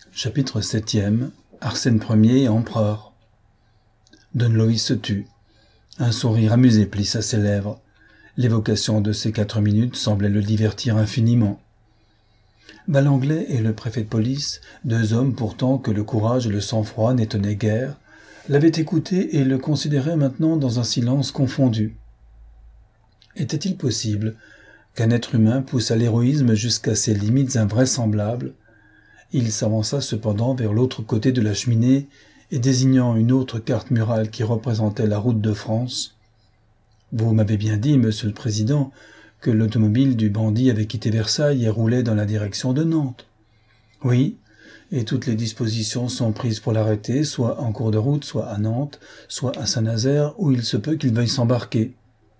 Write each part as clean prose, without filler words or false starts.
Chapitre 7e. Arsène Ier, empereur. Don Loïs se tut. Un sourire amusé plissa ses lèvres. L'évocation de ces 4 minutes semblait le divertir infiniment. Ballanglais et le préfet de police, 2 hommes pourtant que le courage et le sang-froid n'étonnaient guère, l'avaient écouté et le considéraient maintenant dans un silence confondu. Était-il possible qu'un être humain pousse à l'héroïsme jusqu'à ces limites invraisemblables? Il s'avança cependant vers l'autre côté de la cheminée et désignant une autre carte murale qui représentait la route de France. « Vous m'avez bien dit, monsieur le président, que l'automobile du bandit avait quitté Versailles et roulait dans la direction de Nantes. »« Oui, et toutes les dispositions sont prises pour l'arrêter, soit en cours de route, soit à Nantes, soit à Saint-Nazaire, où il se peut qu'il veuille s'embarquer. »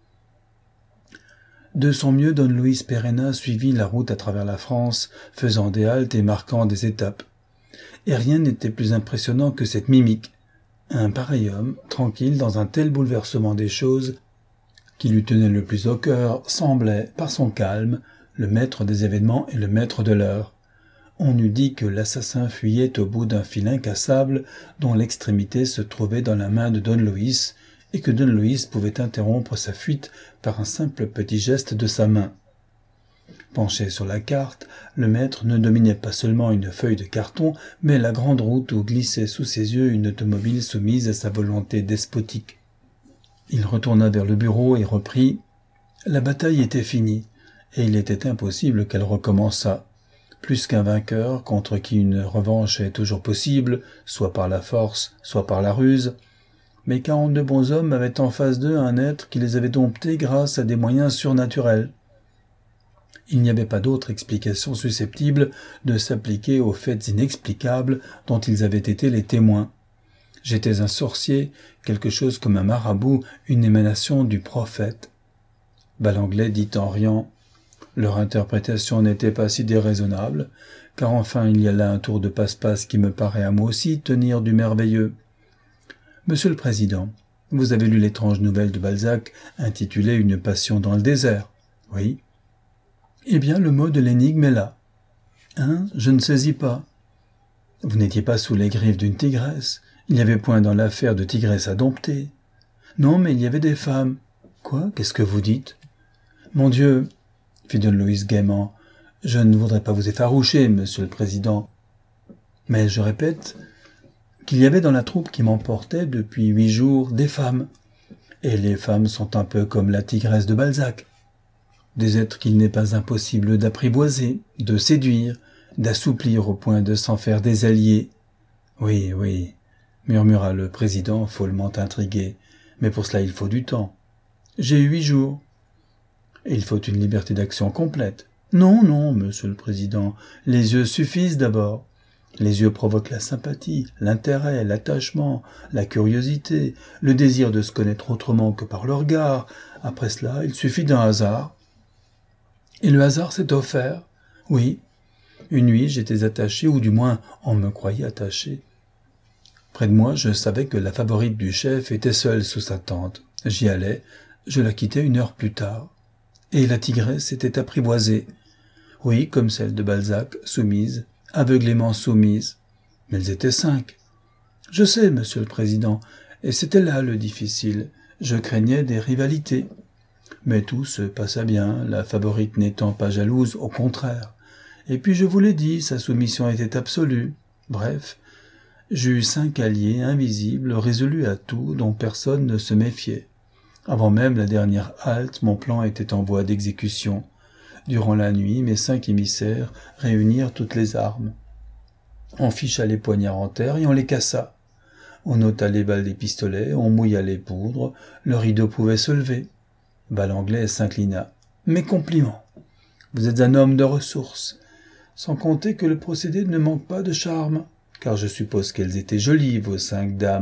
De son mieux, Don Luis Perenna suivit la route à travers la France, faisant des haltes et marquant des étapes. Et rien n'était plus impressionnant que cette mimique. Un pareil homme, tranquille dans un tel bouleversement des choses, qui lui tenait le plus au cœur, semblait, par son calme, le maître des événements et le maître de l'heure. On eût dit que l'assassin fuyait au bout d'un fil incassable dont l'extrémité se trouvait dans la main de Don Luis, et que Don Luis pouvait interrompre sa fuite par un simple petit geste de sa main. Penché sur la carte, le maître ne dominait pas seulement une feuille de carton, mais la grande route où glissait sous ses yeux une automobile soumise à sa volonté despotique. Il retourna vers le bureau et reprit. La bataille était finie, et il était impossible qu'elle recommençât. Plus qu'un vainqueur, contre qui une revanche est toujours possible, soit par la force, soit par la ruse, mais 42 bons hommes avaient en face d'eux un être qui les avait domptés grâce à des moyens surnaturels. Il n'y avait pas d'autre explication susceptible de s'appliquer aux faits inexplicables dont ils avaient été les témoins. J'étais un sorcier, quelque chose comme un marabout, une émanation du prophète. Ballanglais dit en riant. Leur interprétation n'était pas si déraisonnable, car enfin il y a là un tour de passe-passe qui me paraît à moi aussi tenir du merveilleux. Monsieur le Président, vous avez lu l'étrange nouvelle de Balzac intitulée « Une passion dans le désert ». Oui. Eh bien, le mot de l'énigme est là. Hein, je ne saisis pas. Vous n'étiez pas sous les griffes d'une tigresse. Il n'y avait point dans l'affaire de tigresse à dompter. Non, mais il y avait des femmes. Quoi? Qu'est-ce que vous dites? Mon Dieu, fit Don Luis gaiement, je ne voudrais pas vous effaroucher, monsieur le Président. Mais je répète qu'il y avait dans la troupe qui m'emportait depuis 8 jours des femmes. Et les femmes sont un peu comme la tigresse de Balzac. Des êtres qu'il n'est pas impossible d'apprivoiser, de séduire, d'assouplir au point de s'en faire des alliés. Oui, oui, murmura le président follement intrigué, mais pour cela il faut du temps. J'ai 8 jours. Et il faut une liberté d'action complète. Non, non, monsieur le président, les yeux suffisent d'abord. Les yeux provoquent la sympathie, l'intérêt, l'attachement, la curiosité, le désir de se connaître autrement que par le regard. Après cela, il suffit d'un hasard. Et le hasard s'est offert. Oui, une nuit j'étais attaché, ou du moins on me croyait attaché. Près de moi, je savais que la favorite du chef était seule sous sa tente. J'y allais, je la quittais 1 heure plus tard. Et la tigresse était apprivoisée. Oui, comme celle de Balzac, soumise, aveuglément soumise. Mais elles étaient 5. Je sais, monsieur le président, et c'était là le difficile. Je craignais des rivalités. Mais tout se passa bien, la favorite n'étant pas jalouse, au contraire. Et puis je vous l'ai dit, sa soumission était absolue. Bref, j'eus 5 alliés invisibles, résolus à tout, dont personne ne se méfiait. Avant même la dernière halte, mon plan était en voie d'exécution. Durant la nuit, mes 5 émissaires réunirent toutes les armes. On ficha les poignards en terre et on les cassa. On ôta les balles des pistolets, on mouilla les poudres, le rideau pouvait se lever. Ballanglais s'inclina. « Mes compliments. Vous êtes un homme de ressources. Sans compter que le procédé ne manque pas de charme, car je suppose qu'elles étaient jolies, vos 5 dames. »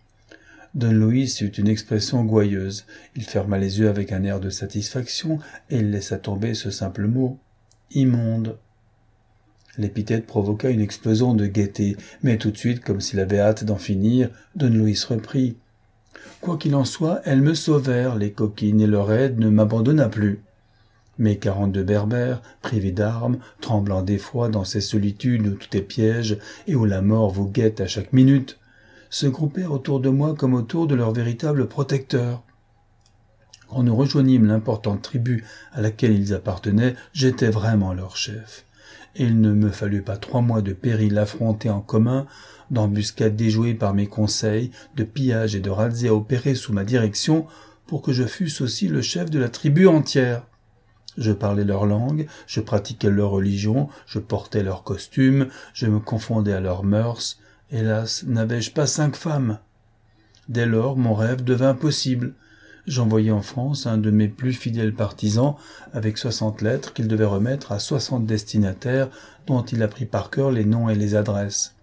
Don Luis eut une expression gouailleuse. Il ferma les yeux avec un air de satisfaction et il laissa tomber ce simple mot. Immonde. L'épithète provoqua une explosion de gaieté, mais tout de suite, comme s'il avait hâte d'en finir, Don Luis reprit. Quoi qu'il en soit, elles me sauvèrent, les coquines, et leur aide ne m'abandonna plus. Mes 42 berbères, privés d'armes, tremblant d'effroi dans ces solitudes où tout est piège et où la mort vous guette à chaque minute, se groupèrent autour de moi comme autour de leur véritable protecteur. Quand nous rejoignîmes l'importante tribu à laquelle ils appartenaient, j'étais vraiment leur chef. Et il ne me fallut pas 3 mois de périls affrontés en commun, d'embuscades déjouées par mes conseils, de pillages et de razzias opérés sous ma direction, pour que je fusse aussi le chef de la tribu entière. Je parlais leur langue, je pratiquais leur religion, je portais leurs costumes, je me confondais à leurs mœurs. Hélas, n'avais-je pas 5 femmes? Dès lors, mon rêve devint possible. J'envoyai en France un de mes plus fidèles partisans avec 60 lettres qu'il devait remettre à 60 destinataires dont il apprit par cœur les noms et les adresses.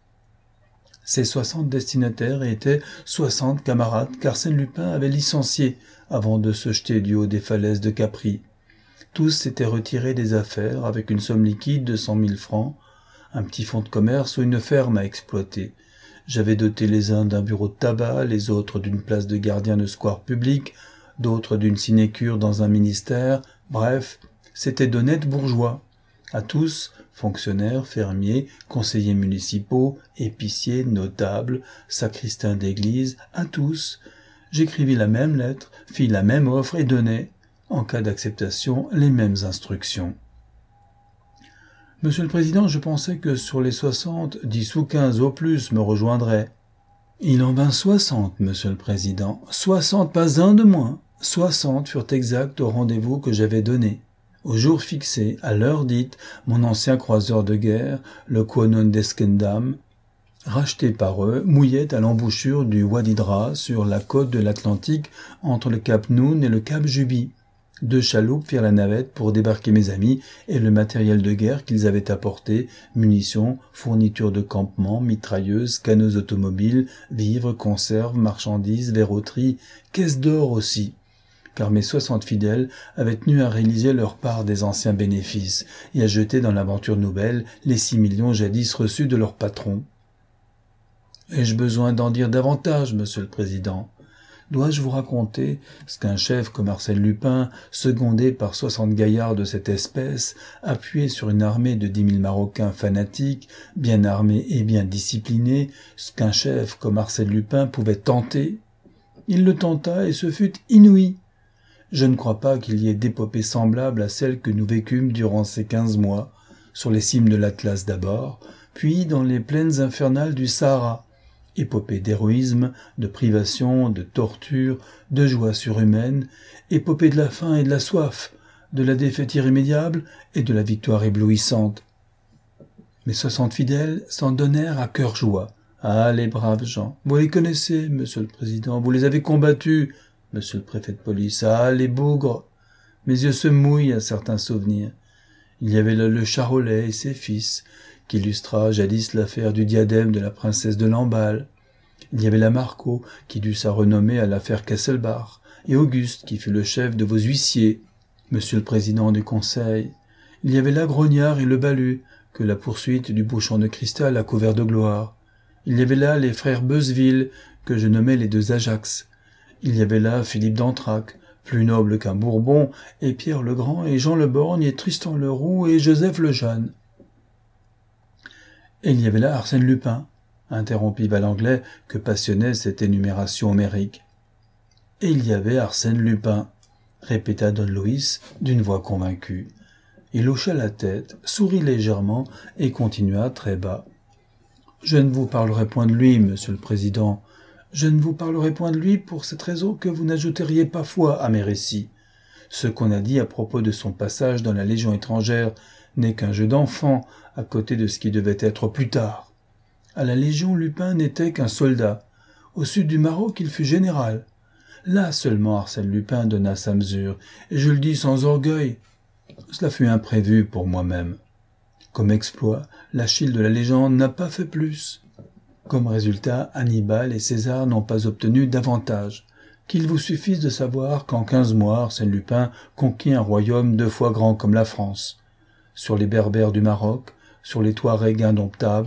Ces 60 destinataires étaient 60 camarades qu'Arsène Lupin avait licenciés avant de se jeter du haut des falaises de Capri. Tous s'étaient retirés des affaires avec une somme liquide de 100 000 francs, un petit fonds de commerce ou une ferme à exploiter. J'avais doté les uns d'un bureau de tabac, les autres d'une place de gardien de square public, d'autres d'une sinécure dans un ministère. Bref, c'étaient d'honnêtes bourgeois. À tous, fonctionnaires, fermiers, conseillers municipaux, épiciers, notables, sacristains d'église, à tous, j'écrivis la même lettre, fis la même offre et donnai, en cas d'acceptation, les mêmes instructions. Monsieur le Président, je pensais que sur les 60, 10 ou 15 au plus me rejoindraient. Il en vint 60, Monsieur le Président. 60, pas un de moins. 60 furent exacts au rendez-vous que j'avais donné. Au jour fixé, à l'heure dite, mon ancien croiseur de guerre, le Quonon d'Eskendam, racheté par eux, mouillait à l'embouchure du Wadi Dra sur la côte de l'Atlantique entre le cap Noun et le cap Juby. 2 chaloupes firent la navette pour débarquer mes amis et le matériel de guerre qu'ils avaient apporté, munitions, fournitures de campement, mitrailleuses, canots automobiles, vivres, conserves, marchandises, verroteries, caisses d'or aussi, car mes 60 fidèles avaient tenu à réaliser leur part des anciens bénéfices et à jeter dans l'aventure nouvelle les 6 millions jadis reçus de leur patron. Ai-je besoin d'en dire davantage, Monsieur le Président ? Dois-je vous raconter ce qu'un chef comme Arsène Lupin, secondé par 60 gaillards de cette espèce, appuyé sur une armée de 10 000 Marocains fanatiques, bien armés et bien disciplinés, ce qu'un chef comme Arsène Lupin pouvait tenter? Il le tenta et ce fut inouï. Je ne crois pas qu'il y ait d'épopée semblable à celle que nous vécûmes durant ces 15 mois, sur les cimes de l'Atlas d'abord, puis dans les plaines infernales du Sahara. Épopée d'héroïsme, de privation, de torture, de joie surhumaine, épopée de la faim et de la soif, de la défaite irrémédiable et de la victoire éblouissante. Mes 60 fidèles s'en donnèrent à cœur joie. Ah, les braves gens, vous les connaissez, Monsieur le Président, vous les avez combattus, Monsieur le Préfet de police. Ah, les bougres, mes yeux se mouillent à certains souvenirs. Il y avait là le Charolais et ses fils, qui illustra jadis l'affaire du diadème de la princesse de Lamballe. Il y avait Lamarco, qui dut sa renommée à l'affaire Kesselbach, et Auguste, qui fut le chef de vos huissiers, Monsieur le Président du Conseil. Il y avait là Grognard et le Balu, que la poursuite du bouchon de cristal a couvert de gloire. Il y avait là les frères Beuzeville, que je nommais les 2 Ajax. Il y avait là Philippe d'Antrac, plus noble qu'un Bourbon, et Pierre le Grand, et Jean le Borgne, et Tristan le Roux, et Joseph le Jeune. Et il y avait là Arsène Lupin, interrompit Valanglais, que passionnait cette énumération homérique. Et il y avait Arsène Lupin, répéta Don Luis d'une voix convaincue. Il hocha la tête, sourit légèrement et continua très bas. Je ne vous parlerai point de lui, Monsieur le Président. Je ne vous parlerai point de lui pour cette raison que vous n'ajouteriez pas foi à mes récits. Ce qu'on a dit à propos de son passage dans la Légion étrangère n'est qu'un jeu d'enfant à côté de ce qui devait être plus tard. À la Légion, Lupin n'était qu'un soldat. Au sud du Maroc, il fut général. Là seulement Arsène Lupin donna sa mesure, et je le dis sans orgueil. Cela fut imprévu pour moi-même. Comme exploit, l'Achille de la légende n'a pas fait plus. Comme résultat, Hannibal et César n'ont pas obtenu davantage. Qu'il vous suffise de savoir qu'en 15 mois, Arsène Lupin conquit un royaume 2 fois grand comme la France. Sur les Berbères du Maroc, sur les Touaregs indomptables,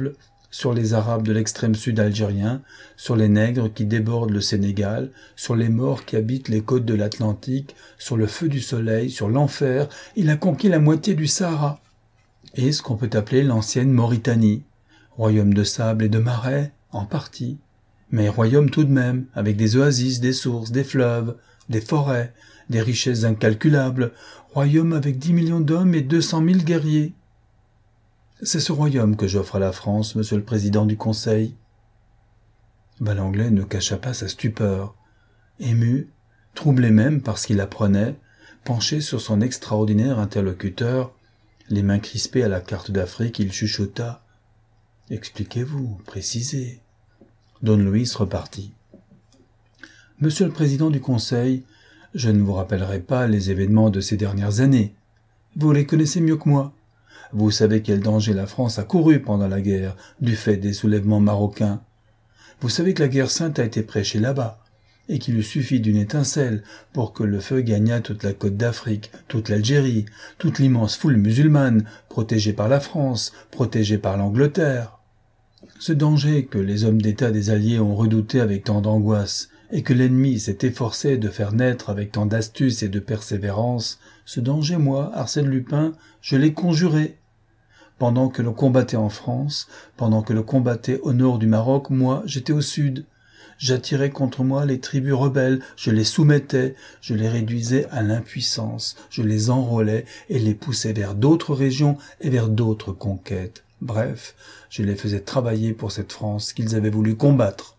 sur les Arabes de l'extrême sud algérien, sur les nègres qui débordent le Sénégal, sur les morts qui habitent les côtes de l'Atlantique, sur le feu du soleil, sur l'enfer, il a conquis la moitié du Sahara. Et ce qu'on peut appeler l'ancienne Mauritanie, royaume de sable et de marais, en partie, mais royaume tout de même, avec des oasis, des sources, des fleuves, des forêts, des richesses incalculables, royaume avec 10 millions d'hommes et 200 000 guerriers. C'est ce royaume que j'offre à la France, monsieur le président du Conseil. Valenglay ne cacha pas sa stupeur. Ému, troublé même par ce qu'il apprenait, penché sur son extraordinaire interlocuteur, les mains crispées à la carte d'Afrique, il chuchota. « Expliquez-vous, précisez. » Don Luis repartit. « Monsieur le président du Conseil, je ne vous rappellerai pas les événements de ces dernières années. Vous les connaissez mieux que moi. Vous savez quel danger la France a couru pendant la guerre, du fait des soulèvements marocains. Vous savez que la guerre sainte a été prêchée là-bas, et qu'il eût suffi d'une étincelle pour que le feu gagnât toute la côte d'Afrique, toute l'Algérie, toute l'immense foule musulmane, protégée par la France, protégée par l'Angleterre. Ce danger que les hommes d'État des Alliés ont redouté avec tant d'angoisse, et que l'ennemi s'est efforcé de faire naître avec tant d'astuce et de persévérance, ce danger, moi, Arsène Lupin, je l'ai conjuré. Pendant que l'on combattait en France, pendant que l'on combattait au nord du Maroc, moi, j'étais au sud. J'attirais contre moi les tribus rebelles, je les soumettais, je les réduisais à l'impuissance, je les enrôlais et les poussais vers d'autres régions et vers d'autres conquêtes. Bref, je les faisais travailler pour cette France qu'ils avaient voulu combattre.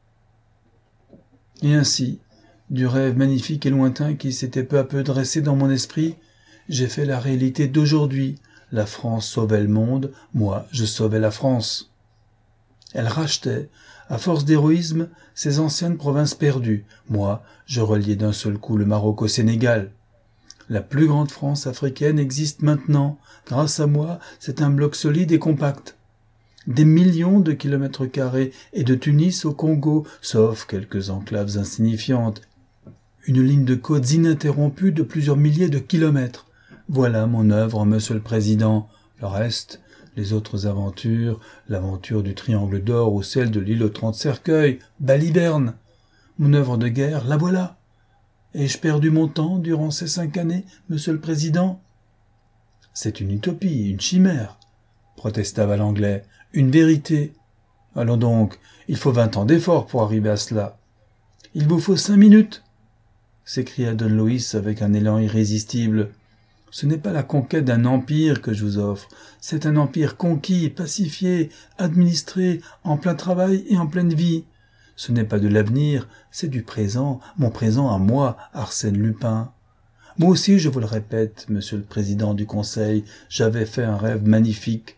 Et ainsi, du rêve magnifique et lointain qui s'était peu à peu dressé dans mon esprit, j'ai fait la réalité d'aujourd'hui. La France sauvait le monde, moi je sauvais la France. Elle rachetait, à force d'héroïsme, ses anciennes provinces perdues. Moi, je reliais d'un seul coup le Maroc au Sénégal. La plus grande France africaine existe maintenant. Grâce à moi, c'est un bloc solide et compact. Des millions de kilomètres carrés et de Tunis au Congo, sauf quelques enclaves insignifiantes. Une ligne de côtes ininterrompue de plusieurs milliers de kilomètres. Voilà mon œuvre, monsieur le président. Le reste, les autres aventures, l'aventure du Triangle d'Or ou celle de l'île aux 30 cercueils, baliverne. Mon œuvre de guerre, la voilà. Ai-je perdu mon temps durant ces 5 années, monsieur le président? C'est une utopie, une chimère, protesta Valenglay. Une vérité. Allons donc, il faut 20 ans d'efforts pour arriver à cela. Il vous faut 5 minutes, s'écria Don Luis avec un élan irrésistible. Ce n'est pas la conquête d'un empire que je vous offre, c'est un empire conquis, pacifié, administré, en plein travail et en pleine vie. Ce n'est pas de l'avenir, c'est du présent, mon présent à moi, Arsène Lupin. Moi aussi, je vous le répète, monsieur le président du Conseil, j'avais fait un rêve magnifique.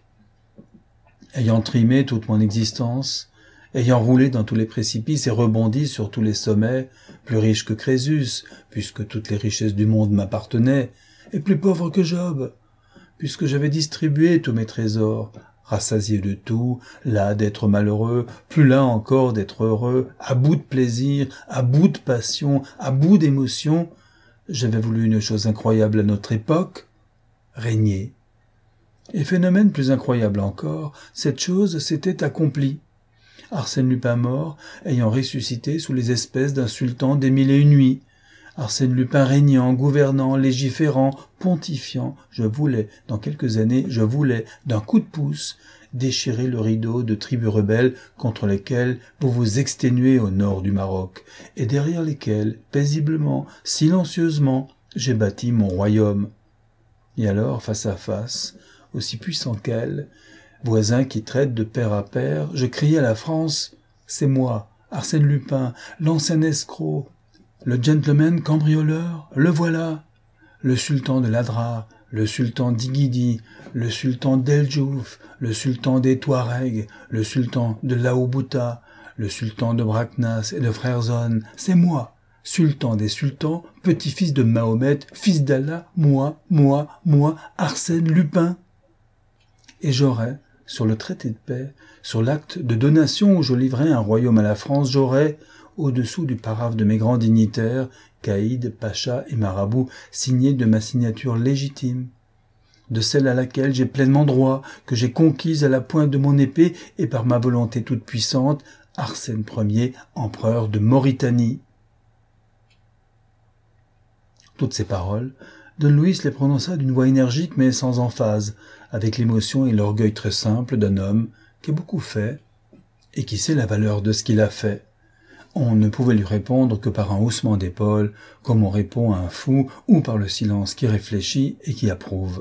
Ayant trimé toute mon existence, ayant roulé dans tous les précipices et rebondi sur tous les sommets, plus riche que Crésus, puisque toutes les richesses du monde m'appartenaient, et plus pauvre que Job, puisque j'avais distribué tous mes trésors, rassasié de tout, las d'être malheureux, plus las encore d'être heureux, à bout de plaisir, à bout de passion, à bout d'émotion, j'avais voulu une chose incroyable à notre époque, régner. Et phénomène plus incroyable encore, cette chose s'était accomplie. Arsène Lupin mort, ayant ressuscité sous les espèces d'un sultan des 1001 nuits. Arsène Lupin régnant, gouvernant, légiférant, pontifiant. Je voulais, dans quelques années, d'un coup de pouce, déchirer le rideau de tribus rebelles contre lesquelles vous vous exténuez au nord du Maroc, et derrière lesquelles, paisiblement, silencieusement, j'ai bâti mon royaume. Et alors, face à face, aussi puissant qu'elle, voisin qui traite de père à père, je criai à la France, c'est moi, Arsène Lupin, l'ancien escroc, le gentleman cambrioleur, le voilà, le sultan de l'Adrar, le sultan d'Iguidi, le sultan d'El-Djouf, le sultan des Touaregs, le sultan de Laobouta, le sultan de Braknas et de Frerzone, c'est moi, sultan des sultans, petit-fils de Mahomet, fils d'Allah, moi, Arsène Lupin. Et j'aurais, sur le traité de paix, sur l'acte de donation où je livrais un royaume à la France, j'aurais, au-dessous du paraphe de mes grands dignitaires, caïds, pachas et marabouts, signé de ma signature légitime. de celle à laquelle j'ai pleinement droit, que j'ai conquise à la pointe de mon épée et par ma volonté toute puissante, Arsène Ier, empereur de Mauritanie. » Toutes ces paroles, Don Luis les prononça d'une voix énergique mais sans emphase, avec l'émotion et l'orgueil très simple d'un homme qui a beaucoup fait et qui sait la valeur de ce qu'il a fait. On ne pouvait lui répondre que par un haussement d'épaules, comme on répond à un fou, ou par le silence qui réfléchit et qui approuve.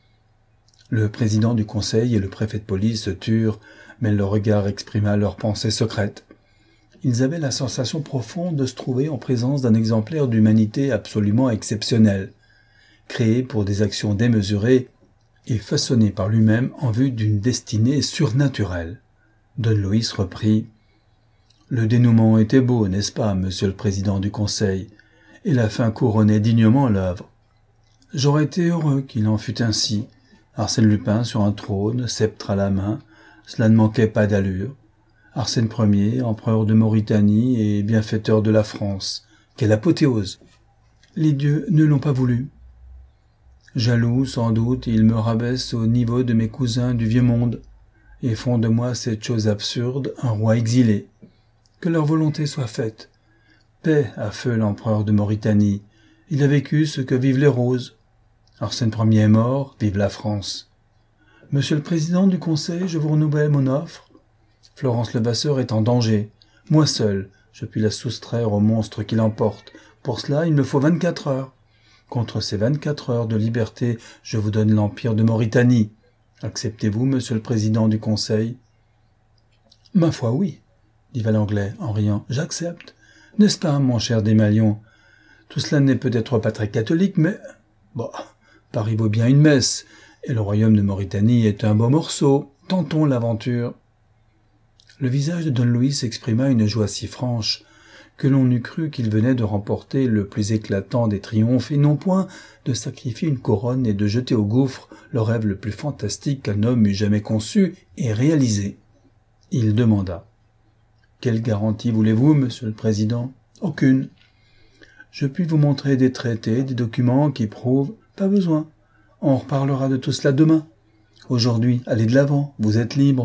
Le président du conseil et le préfet de police se turent, mais leur regard exprima leurs pensées secrètes. Ils avaient la sensation profonde de se trouver en présence d'un exemplaire d'humanité absolument exceptionnel, créé pour des actions démesurées et façonné par lui-même en vue d'une destinée surnaturelle. Don Luis reprit « Le dénouement était beau, n'est-ce pas, monsieur le président du conseil, et la fin couronnait dignement l'œuvre. J'aurais été heureux qu'il en fût ainsi. Arsène Lupin sur un trône, sceptre à la main, cela ne manquait pas d'allure. Arsène Ier, empereur de Mauritanie et bienfaiteur de la France. Quelle apothéose! Les dieux ne l'ont pas voulu. Jaloux, sans doute, ils me rabaissent au niveau de mes cousins du vieux monde et font de moi cette chose absurde, un roi exilé. Que leur volonté soit faite. Paix à feu l'empereur de Mauritanie. Il a vécu ce que vivent les roses. Arsène Ier est mort, vive la France. Monsieur le président du conseil, je vous renouvelle mon offre. Florence Levasseur est en danger. Moi seul, je puis la soustraire au monstre qui l'emporte. Pour cela, il me faut 24 heures. Contre ces 24 heures de liberté, je vous donne l'empire de Mauritanie. Acceptez-vous, monsieur le président du conseil? Ma foi, oui, dit Valanglais en riant. J'accepte. N'est-ce pas, mon cher Desmalions? Tout cela n'est peut-être pas très catholique, mais... Bon, Paris vaut bien une messe, et le royaume de Mauritanie est un beau morceau. Tentons l'aventure. Le visage de Don Luis exprima une joie si franche que l'on eût cru qu'il venait de remporter le plus éclatant des triomphes et non point de sacrifier une couronne et de jeter au gouffre le rêve le plus fantastique qu'un homme eût jamais conçu et réalisé. Il demanda « Quelle garantie voulez-vous, monsieur le président ?»« Aucune. Je puis vous montrer des traités, des documents qui prouvent... » « Pas besoin. On reparlera de tout cela demain. Aujourd'hui, allez de l'avant, vous êtes libre. »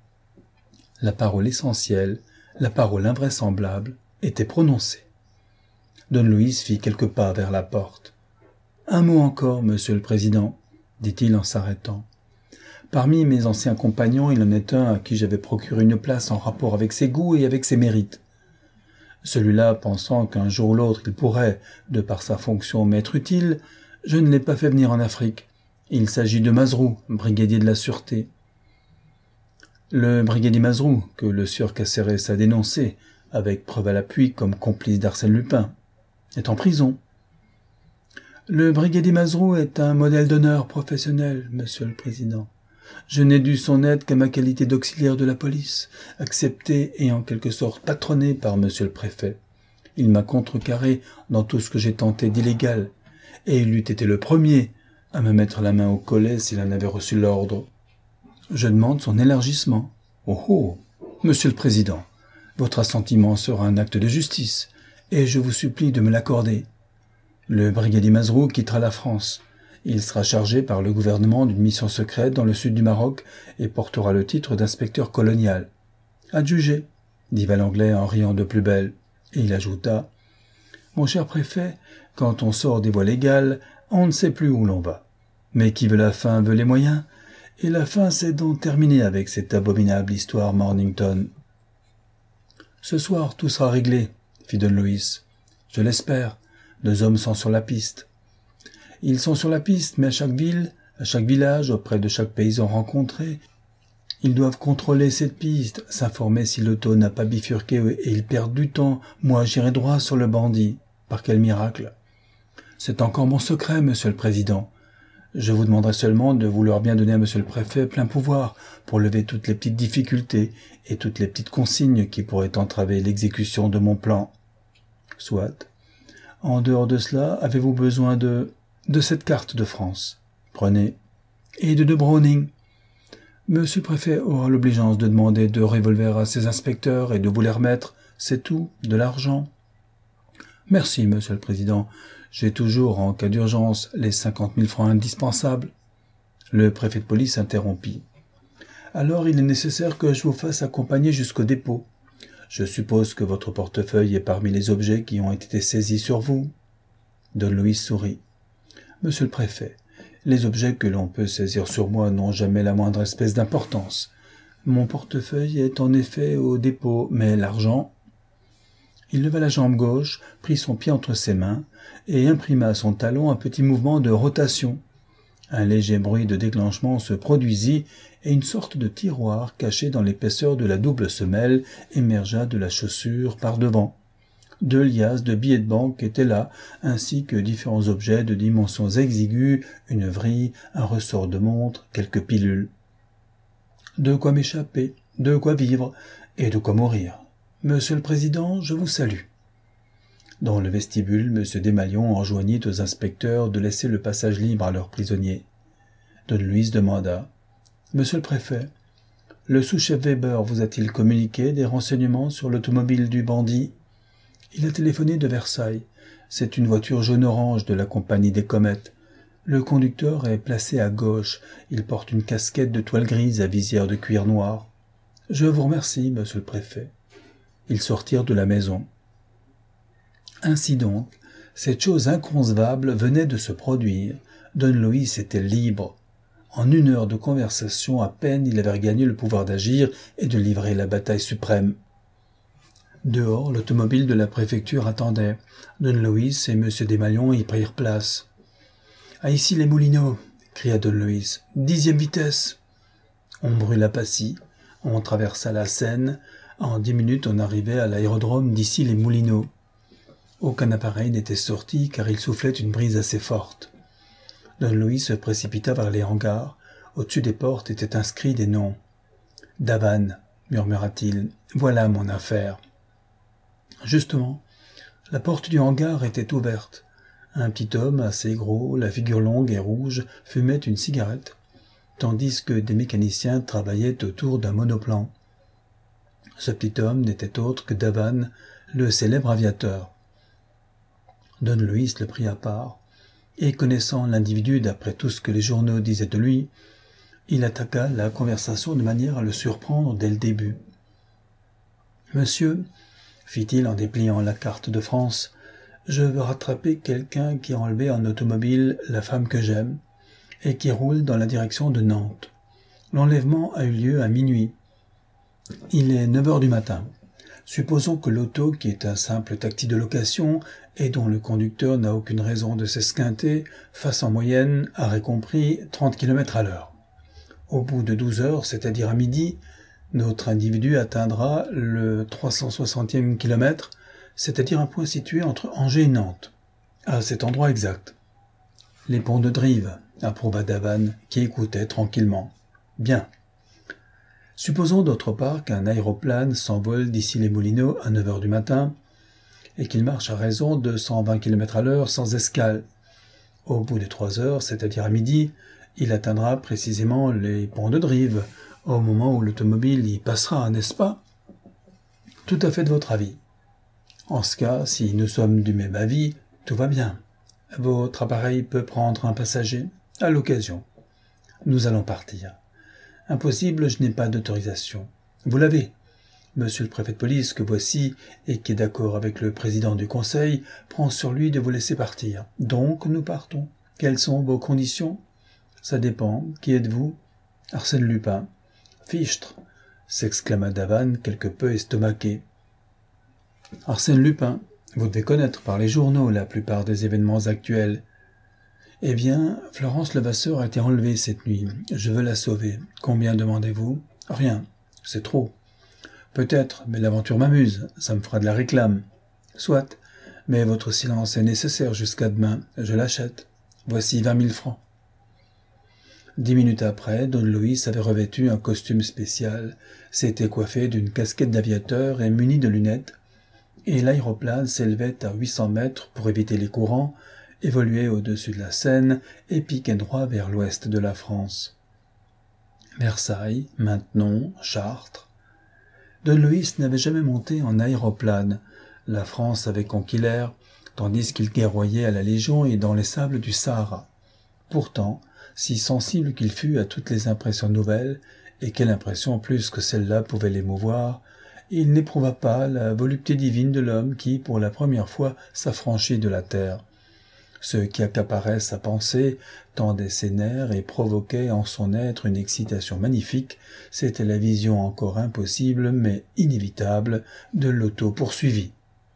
La parole essentielle, la parole invraisemblable, était prononcée. Don Luis fit quelques pas vers la porte. « Un mot encore, monsieur le président, » dit-il en s'arrêtant. « Parmi mes anciens compagnons, il en est un à qui j'avais procuré une place en rapport avec ses goûts et avec ses mérites. Celui-là, pensant qu'un jour ou l'autre il pourrait, de par sa fonction, m'être utile, je ne l'ai pas fait venir en Afrique. Il s'agit de Mazrou, brigadier de la sûreté. Le brigadier Mazrou, que le sieur Cacérès a dénoncé, avec preuve à l'appui comme complice d'Arsène Lupin, est en prison. Le brigadier Mazrou est un modèle d'honneur professionnel, monsieur le président. Je n'ai dû son aide qu'à ma qualité d'auxiliaire de la police, accepté et en quelque sorte patronné par monsieur le préfet. Il m'a contrecarré dans tout ce que j'ai tenté d'illégal, et il eût été le premier à me mettre la main au collet s'il en avait reçu l'ordre. Je demande son élargissement. Oh oh, monsieur le président, votre assentiment sera un acte de justice, et je vous supplie de me l'accorder. Le brigadier Mazrou quittera la France. Il sera chargé par le gouvernement d'une mission secrète dans le sud du Maroc et portera le titre d'inspecteur colonial. Adjugé, dit Valanglais en riant de plus belle, et il ajouta « Mon cher préfet, quand on sort des voies légales, on ne sait plus où l'on va. Mais qui veut la fin veut les moyens, et la fin c'est d'en terminer avec cette abominable histoire Mornington. » « Ce soir, tout sera réglé, » fit Don Luis. « Je l'espère. 2 hommes sont sur la piste. Ils sont sur la piste, mais à chaque ville, à chaque village, auprès de chaque paysan rencontré, ils doivent contrôler cette piste, s'informer si l'auto n'a pas bifurqué et ils perdent du temps. Moi, j'irai droit sur le bandit. Par quel miracle? C'est encore mon secret, monsieur le président. Je vous demanderai seulement de vouloir bien donner à monsieur le préfet plein pouvoir pour lever toutes les petites difficultés et toutes les petites consignes qui pourraient entraver l'exécution de mon plan. Soit. En dehors de cela, avez-vous besoin de cette carte de France? Prenez. Et de 2 Browning. Monsieur le préfet aura l'obligeance de demander 2 revolvers à ses inspecteurs et de vous les remettre. C'est tout, de l'argent. Merci, monsieur le président. J'ai toujours, en cas d'urgence, les 50 000 francs indispensables. Le préfet de police interrompit. « Alors il est nécessaire que je vous fasse accompagner jusqu'au dépôt. Je suppose que votre portefeuille est parmi les objets qui ont été saisis sur vous. » Don Luis sourit. « Monsieur le préfet, les objets que l'on peut saisir sur moi n'ont jamais la moindre espèce d'importance. Mon portefeuille est en effet au dépôt, mais l'argent... » Il leva la jambe gauche, prit son pied entre ses mains et imprima à son talon un petit mouvement de rotation. Un léger bruit de déclenchement se produisit et une sorte de tiroir caché dans l'épaisseur de la double semelle émergea de la chaussure par devant. 2 liasses de billets de banque étaient là, ainsi que différents objets de dimensions exiguës, une vrille, un ressort de montre, quelques pilules. De quoi m'échapper, de quoi vivre et de quoi mourir. Monsieur le Président, je vous salue. Dans le vestibule, M. Desmalions enjoignit aux inspecteurs de laisser le passage libre à leurs prisonniers. Don Luis demanda. « Monsieur le Préfet, le sous-chef Weber vous a-t-il communiqué des renseignements sur l'automobile du bandit ? Il a téléphoné de Versailles. C'est une voiture jaune-orange de la compagnie des Comètes. Le conducteur est placé à gauche. Il porte une casquette de toile grise à visière de cuir noir. Je vous remercie, monsieur le préfet. » Ils sortirent de la maison. Ainsi donc, cette chose inconcevable venait de se produire. Don Luis était libre. En 1 heure de conversation à peine, il avait regagné le pouvoir d'agir et de livrer la bataille suprême. Dehors, l'automobile de la préfecture attendait. Don Luis et M. Desmalions y prirent place. « À ici les Moulineaux !» cria Don Luis. « 10e vitesse !» On brûla Passy, on traversa la Seine. En 10 minutes, on arrivait à l'aérodrome d'ici les Moulineaux. Aucun appareil n'était sorti car il soufflait une brise assez forte. Don Luis se précipita vers les hangars. Au-dessus des portes étaient inscrits des noms. « Davanne » murmura-t-il, « voilà mon affaire. » Justement, la porte du hangar était ouverte. Un petit homme assez gros, la figure longue et rouge, fumait une cigarette, tandis que des mécaniciens travaillaient autour d'un monoplan. Ce petit homme n'était autre que Davanne, le célèbre aviateur. Don Luis le prit à part, et connaissant l'individu d'après tout ce que les journaux disaient de lui, il attaqua la conversation de manière à le surprendre dès le début. « Monsieur, fit-il en dépliant la carte de France, je veux rattraper quelqu'un qui a enlevé en automobile la femme que j'aime et qui roule dans la direction de Nantes. L'enlèvement a eu lieu à minuit. Il est 9 heures du matin. Supposons que l'auto, qui est un simple taxi de location et dont le conducteur n'a aucune raison de s'esquinter, fasse en moyenne, arrêt compris, 30 km à l'heure. Au bout de 12 heures, c'est-à-dire à midi, notre individu atteindra le 360e kilomètre, c'est-à-dire un point situé entre Angers et Nantes, à cet endroit exact. Les ponts de Drive, approuva Davanne, qui écoutait tranquillement. Bien. Supposons d'autre part qu'un aéroplane s'envole d'ici les Moulineaux à 9 heures du matin et qu'il marche à raison de 120 km à l'heure sans escale. Au bout de 3 heures, c'est-à-dire à midi, il atteindra précisément les ponts de Drive, au moment où l'automobile y passera, n'est-ce pas? Tout à fait de votre avis. En ce cas, si nous sommes du même avis, tout va bien. Votre appareil peut prendre un passager, à l'occasion. Nous allons partir. Impossible, je n'ai pas d'autorisation. Vous l'avez. Monsieur le préfet de police, que voici, et qui est d'accord avec le président du conseil, prend sur lui de vous laisser partir. Donc, nous partons. Quelles sont vos conditions? Ça dépend. Qui êtes-vous? Arsène Lupin. Fichtre, s'exclama Davanne, quelque peu estomaqué. Arsène Lupin, vous devez connaître par les journaux la plupart des événements actuels. Eh bien, Florence Levasseur a été enlevée cette nuit. Je veux la sauver. Combien demandez-vous? Rien. C'est trop. Peut-être, mais l'aventure m'amuse. Ça me fera de la réclame. Soit. Mais votre silence est nécessaire jusqu'à demain. Je l'achète. Voici 20 000 francs. 10 minutes après, Don Luis avait revêtu un costume spécial, s'était coiffé d'une casquette d'aviateur et muni de lunettes, et l'aéroplane s'élevait à 800 mètres pour éviter les courants, évoluait au-dessus de la Seine et piquait droit vers l'ouest de la France. Versailles, Maintenon, Chartres. Don Luis n'avait jamais monté en aéroplane. La France avait conquis l'air, tandis qu'il guerroyait à la Légion et dans les sables du Sahara. Pourtant, si sensible qu'il fût à toutes les impressions nouvelles, et quelle impression plus que celle-là pouvait l'émouvoir, il n'éprouva pas la volupté divine de l'homme qui, pour la première fois, s'affranchit de la terre. Ce qui accaparait sa pensée, tendait ses nerfs et provoquait en son être une excitation magnifique, c'était la vision encore impossible, mais inévitable, de l'auto-poursuivi.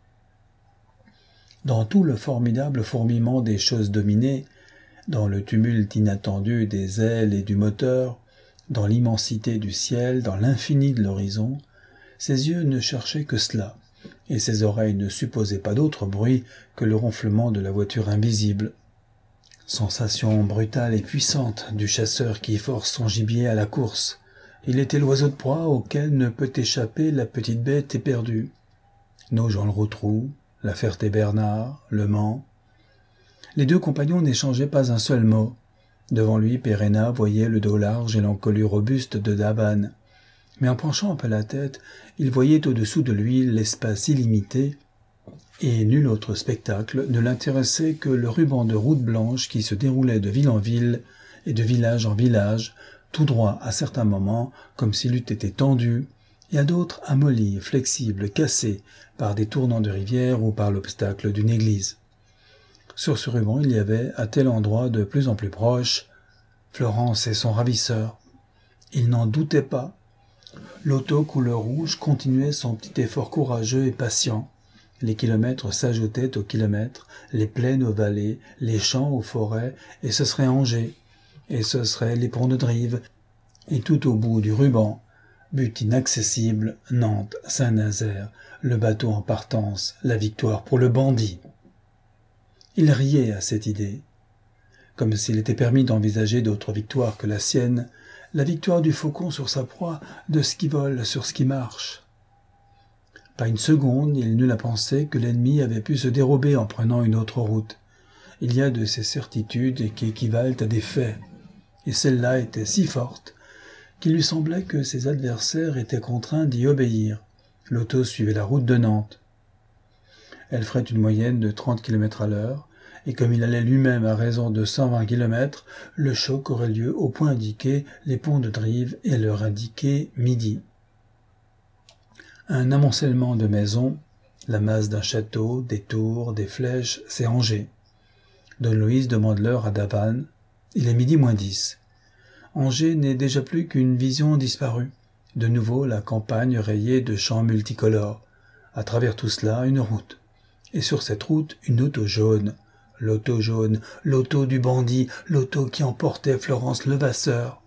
Dans tout le formidable fourmillement des choses dominées, dans le tumulte inattendu des ailes et du moteur, dans l'immensité du ciel, dans l'infini de l'horizon, ses yeux ne cherchaient que cela, et ses oreilles ne supposaient pas d'autre bruit que le ronflement de la voiture invisible. Sensation brutale et puissante du chasseur qui force son gibier à la course. Il était l'oiseau de proie auquel ne peut échapper la petite bête éperdue. Nogent-le-Rotrou, la Ferté-Bernard, le Mans. Les deux compagnons n'échangeaient pas un seul mot. Devant lui, Péréna voyait le dos large et l'encolure robuste de Daban. Mais en penchant un peu la tête, il voyait au-dessous de lui l'espace illimité, et nul autre spectacle ne l'intéressait que le ruban de route blanche qui se déroulait de ville en ville et de village en village, tout droit à certains moments, comme s'il eût été tendu, et à d'autres amolli, flexible, cassé par des tournants de rivière ou par l'obstacle d'une église. Sur ce ruban, il y avait, à tel endroit de plus en plus proche, Florence et son ravisseur. Il n'en doutait pas. L'auto couleur rouge continuait son petit effort courageux et patient. Les kilomètres s'ajoutaient aux kilomètres, les plaines aux vallées, les champs aux forêts, et ce serait Angers, et ce serait les ponts de Drive, et tout au bout du ruban, but inaccessible, Nantes, Saint-Nazaire, le bateau en partance, la victoire pour le bandit. Il riait à cette idée. Comme s'il était permis d'envisager d'autres victoires que la sienne, la victoire du faucon sur sa proie, de ce qui vole sur ce qui marche. Pas une seconde, il n'eut la pensée que l'ennemi avait pu se dérober en prenant une autre route. Il y a de ces certitudes qui équivalent à des faits, et celle-là était si forte qu'il lui semblait que ses adversaires étaient contraints d'y obéir. L'auto suivait la route de Nantes. Elle ferait une moyenne de 30 km à l'heure, et comme il allait lui-même à raison de 120 km, le choc aurait lieu au point indiqué, les ponts de Drive, et leur indiqué midi. Un amoncellement de maisons, la masse d'un château, des tours, des flèches, c'est Angers. Don Luis demande l'heure à Daban. Il est midi moins 10. Angers n'est déjà plus qu'une vision disparue. De nouveau, la campagne rayée de champs multicolores. À travers tout cela, une route. Et sur cette route, une auto jaune. L'auto jaune, l'auto du bandit, l'auto qui emportait Florence Levasseur.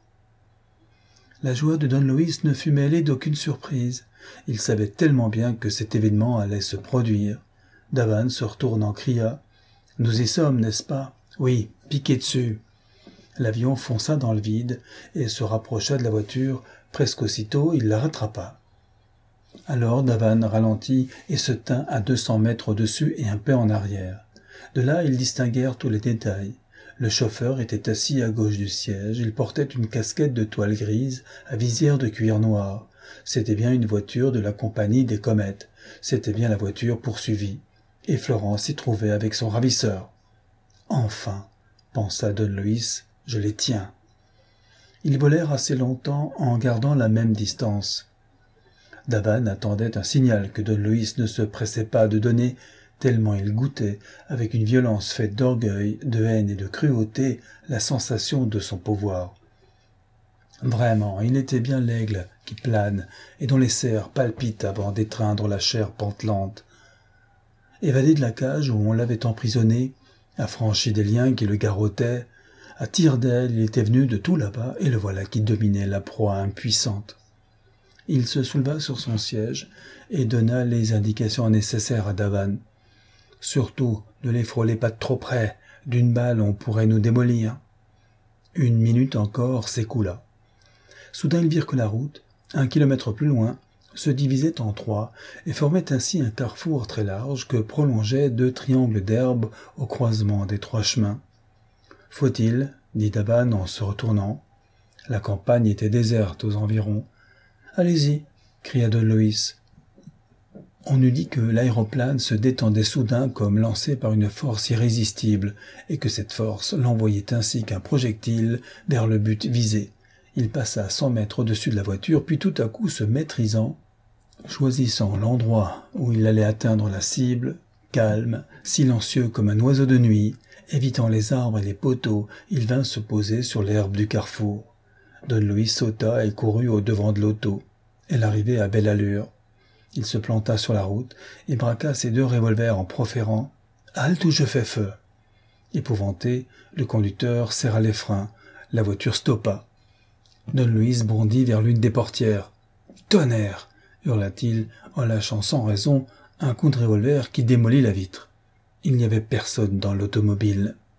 La joie de Don Luis ne fut mêlée d'aucune surprise. Il savait tellement bien que cet événement allait se produire. Daban, se retournant, cria « Nous y sommes, n'est-ce pas ?»« Oui, piquez dessus !» L'avion fonça dans le vide et se rapprocha de la voiture. Presque aussitôt, il la rattrapa. Alors Daban ralentit et se tint à 200 mètres au-dessus et un peu en arrière. De là, ils distinguèrent tous les détails. Le chauffeur était assis à gauche du siège. Il portait une casquette de toile grise à visière de cuir noir. C'était bien une voiture de la compagnie des Comètes. C'était bien la voiture poursuivie. Et Florence s'y trouvait avec son ravisseur. « Enfin, pensa Don Luis, je les tiens. » Ils volèrent assez longtemps en gardant la même distance. Daban attendait un signal que Don Luis ne se pressait pas de donner, tellement il goûtait, avec une violence faite d'orgueil, de haine et de cruauté, la sensation de son pouvoir. Vraiment, il était bien l'aigle qui plane et dont les serres palpitent avant d'étreindre la chair pantelante. Évadé de la cage où on l'avait emprisonné, affranchi des liens qui le garrottaient, à tire d'aile, il était venu de tout là-bas et le voilà qui dominait la proie impuissante. Il se souleva sur son siège et donna les indications nécessaires à Daban. Surtout, ne les frôlez pas de trop près, d'une balle on pourrait nous démolir. 1 minute encore s'écoula. Soudain ils virent que la route, 1 kilomètre plus loin, se divisait en 3 et formait ainsi un carrefour très large que prolongeaient 2 triangles d'herbe au croisement des 3 chemins. « Faut-il » dit Daban en se retournant. La campagne était déserte aux environs. « Allez-y » cria Don Luis. On eût dit que l'aéroplane se détendait soudain comme lancé par une force irrésistible, et que cette force l'envoyait ainsi qu'un projectile vers le but visé. Il passa 100 mètres au-dessus de la voiture, puis tout à coup se maîtrisant, choisissant l'endroit où il allait atteindre la cible, calme, silencieux comme un oiseau de nuit, évitant les arbres et les poteaux, il vint se poser sur l'herbe du carrefour. Don Luis sauta et courut au-devant de l'auto. Elle arrivait à belle allure. Il se planta sur la route et braqua ses 2 revolvers en proférant « Halte ou je fais feu !» Épouvanté, le conducteur serra les freins. La voiture stoppa. Don Luis bondit vers l'une des portières. « Tonnerre !» hurla-t-il en lâchant sans raison un coup de revolver qui démolit la vitre. Il n'y avait personne dans l'automobile.